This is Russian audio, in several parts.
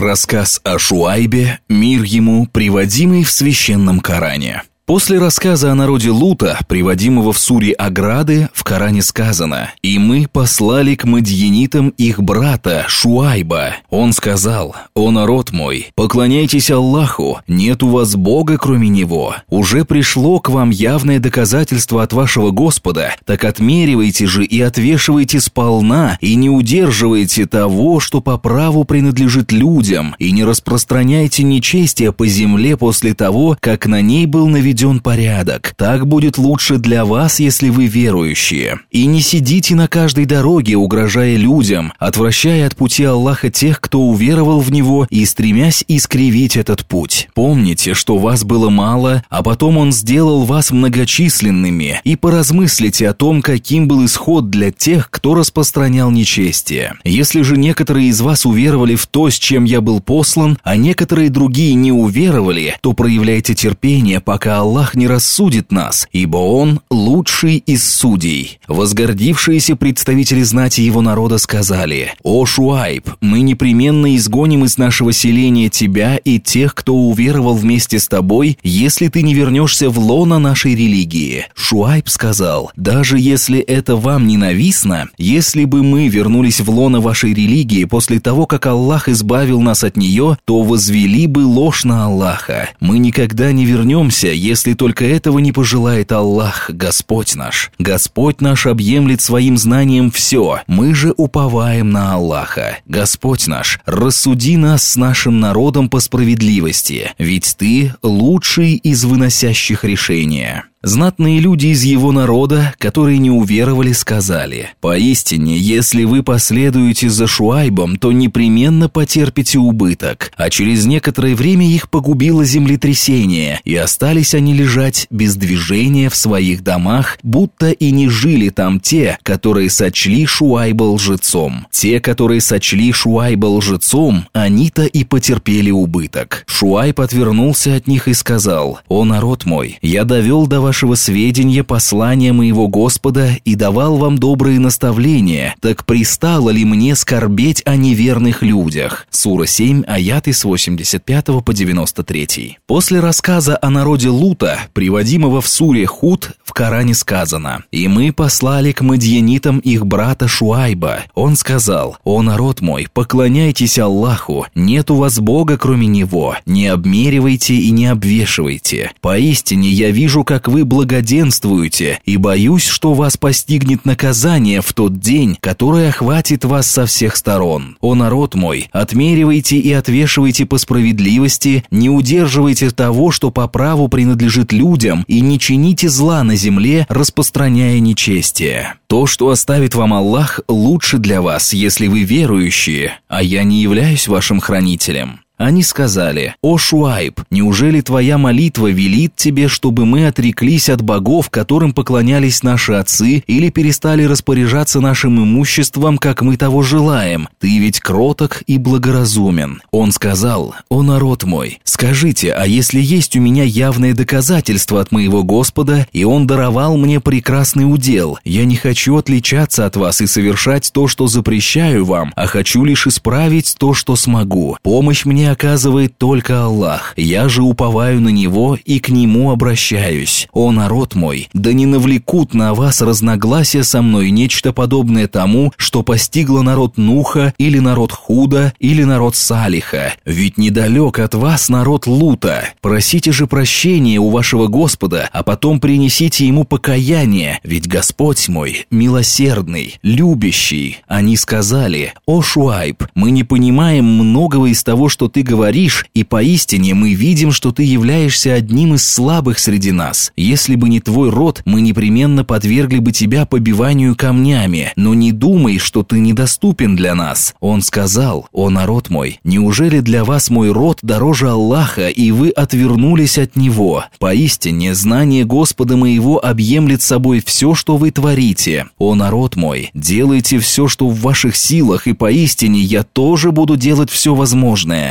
Рассказ о Шуайбе, мир ему, приводимый в священном Коране. После рассказа о народе Лута, приводимого в суре Ограды, в Коране сказано: «И мы послали к мадьянитам их брата Шуайба. Он сказал: «О народ мой, поклоняйтесь Аллаху, нет у вас Бога кроме Него. Уже пришло к вам явное доказательство от вашего Господа, так отмеривайте же и отвешивайте сполна, и не удерживайте того, что по праву принадлежит людям, и не распространяйте нечестие по земле после того, как на ней был наведен порядок. Так будет лучше для вас, если вы верующие. И не сидите на каждой дороге, угрожая людям, отвращая от пути Аллаха тех, кто уверовал в Него, и стремясь искривить этот путь. Помните, что вас было мало, а потом Он сделал вас многочисленными, и поразмыслите о том, каким был исход для тех, кто распространял нечестие. Если же некоторые из вас уверовали в то, с чем я был послан, а некоторые другие не уверовали, то проявляйте терпение, пока Аллах не рассудит нас, ибо Он лучший из судей». Возгордившиеся представители знати его народа сказали: «О Шуайб, мы непременно изгоним из нашего селения тебя и тех, кто уверовал вместе с тобой, если ты не вернешься в лоно нашей религии». Шуайб сказал: «Даже если это вам ненавистно, если бы мы вернулись в лоно вашей религии после того, как Аллах избавил нас от нее, то возвели бы ложь на Аллаха. Мы никогда не вернемся, если только этого не пожелает Аллах, Господь наш. Господь наш объемлет своим знанием все, мы же уповаем на Аллаха. Господь наш, рассуди нас с нашим народом по справедливости, ведь Ты лучший из выносящих решения». Знатные люди из его народа, которые не уверовали, сказали: «Поистине, если вы последуете за Шуайбом, то непременно потерпите убыток». А через некоторое время их погубило землетрясение, и остались они лежать без движения в своих домах, будто и не жили там те, которые сочли Шуайба лжецом. Те, которые сочли Шуайба лжецом, они-то и потерпели убыток. Шуайб отвернулся от них и сказал: «О народ мой, я довел до вашего сведения послание моего Господа и давал вам добрые наставления, так пристало ли мне скорбеть о неверных людях?» Сура 7, аяты с 85 по 93. После рассказа о народе Лута, приводимого в суре Худ, в Коране сказано: «И мы послали к мадьянитам их брата Шуайба. Он сказал: «О народ мой, поклоняйтесь Аллаху, нет у вас Бога кроме Него, не обмеривайте и не обвешивайте. Поистине я вижу, как вы благоденствуете, и боюсь, что вас постигнет наказание в тот день, которое охватит вас со всех сторон. О народ мой, отмеривайте и отвешивайте по справедливости, не удерживайте того, что по праву принадлежит людям, и не чините зла на земле, распространяя нечестие. То, что оставит вам Аллах, лучше для вас, если вы верующие, а я не являюсь вашим хранителем». Они сказали: «О Шуайб, неужели твоя молитва велит тебе, чтобы мы отреклись от богов, которым поклонялись наши отцы, или перестали распоряжаться нашим имуществом, как мы того желаем? Ты ведь кроток и благоразумен». Он сказал: «О народ мой, скажите, а если есть у меня явное доказательство от моего Господа, и Он даровал мне прекрасный удел, я не хочу отличаться от вас и совершать то, что запрещаю вам, а хочу лишь исправить то, что смогу. Помощь мне оказывает только Аллах, я же уповаю на Него и к Нему обращаюсь. О народ мой, да не навлекут на вас разногласия со мной нечто подобное тому, что постигло народ Нуха, или народ Худа, или народ Салиха. Ведь недалек от вас народ Лута. Просите же прощения у вашего Господа, а потом принесите Ему покаяние, ведь Господь мой милосердный, любящий». Они сказали: «О Шуайб, мы не понимаем многого из того, что ты говоришь, и поистине мы видим, что ты являешься одним из слабых среди нас. Если бы не твой род, мы непременно подвергли бы тебя побиванию камнями, но не думай, что ты недоступен для нас». Он сказал: «О народ мой, неужели для вас мой род дороже Аллаха, и вы отвернулись от Него? Поистине, знание Господа моего объемлет собой все, что вы творите. О народ мой, делайте все, что в ваших силах, и поистине я тоже буду делать все возможное.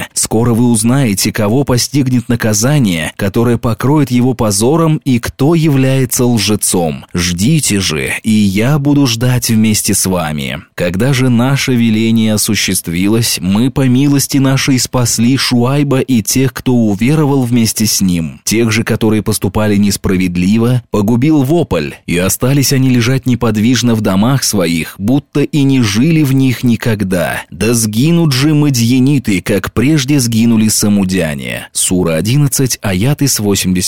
Скоро вы узнаете, кого постигнет наказание, которое покроет его позором, и кто является лжецом. Ждите же, и я буду ждать вместе с вами. Когда же наше веление осуществилось, мы по милости нашей спасли Шуайба и тех, кто уверовал вместе с ним. Тех же, которые поступали несправедливо, погубил вопль, и остались они лежать неподвижно в домах своих, будто и не жили в них никогда. Да сгинут же мадьяниты, как прежде сгинули самудяне. Сура 11, аяты с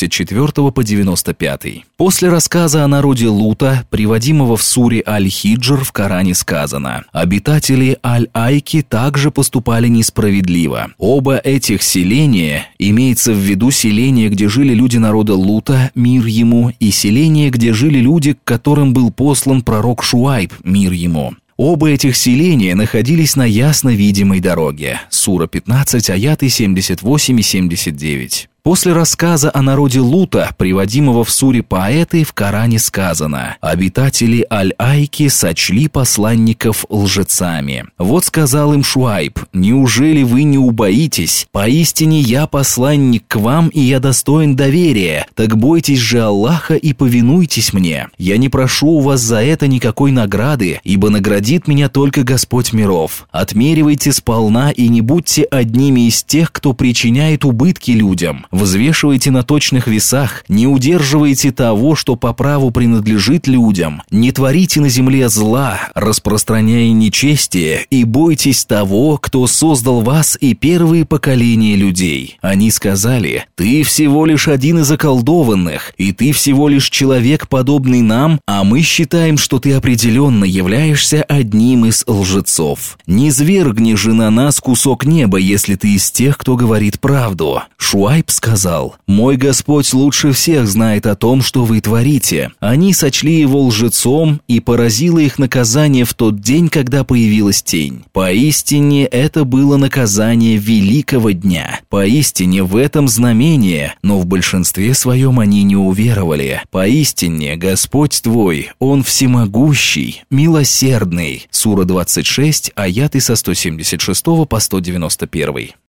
84 по 95. После рассказа о народе Лута, приводимого в суре Аль-Хиджр, в Коране сказано: обитатели Аль-Айки также поступали несправедливо. Оба этих селения, имеется в виду селение, где жили люди народа Лута, мир ему, и селение, где жили люди, к которым был послан пророк Шуайб, мир ему. Оба этих селения находились на ясно видимой дороге. Сура 15, аяты 78 и 79. После рассказа о народе Лута, приводимого в суре Поэты, в Коране сказано: обитатели Аль-Айки сочли посланников лжецами. Вот сказал им Шуайб: неужели вы не убоитесь? Поистине я посланник к вам, и я достоин доверия. Так бойтесь же Аллаха и повинуйтесь мне. Я не прошу у вас за это никакой награды, ибо наградит меня только Господь миров. Отмеривайте сполна и не будьте одними из тех, кто причиняет убытки людям. Взвешивайте на точных весах, не удерживайте того, что по праву принадлежит людям, не творите на земле зла, распространяя нечестие, и бойтесь того, кто создал вас и первые поколения людей. Они сказали: ты всего лишь один из околдованных, и ты всего лишь человек, подобный нам, а мы считаем, что ты определенно являешься одним из лжецов. Не низвергни же на нас кусок неба, если ты из тех, кто говорит правду. Шуайб сказал: мой Господь лучше всех знает о том, что вы творите. Они сочли его лжецом, и поразило их наказание в тот день, когда появилась тень. Поистине это было наказание великого дня. Поистине в этом знамение, но в большинстве своем они не уверовали. Поистине Господь твой, Он всемогущий, милосердный. Сура 26, аяты со 176 по 191.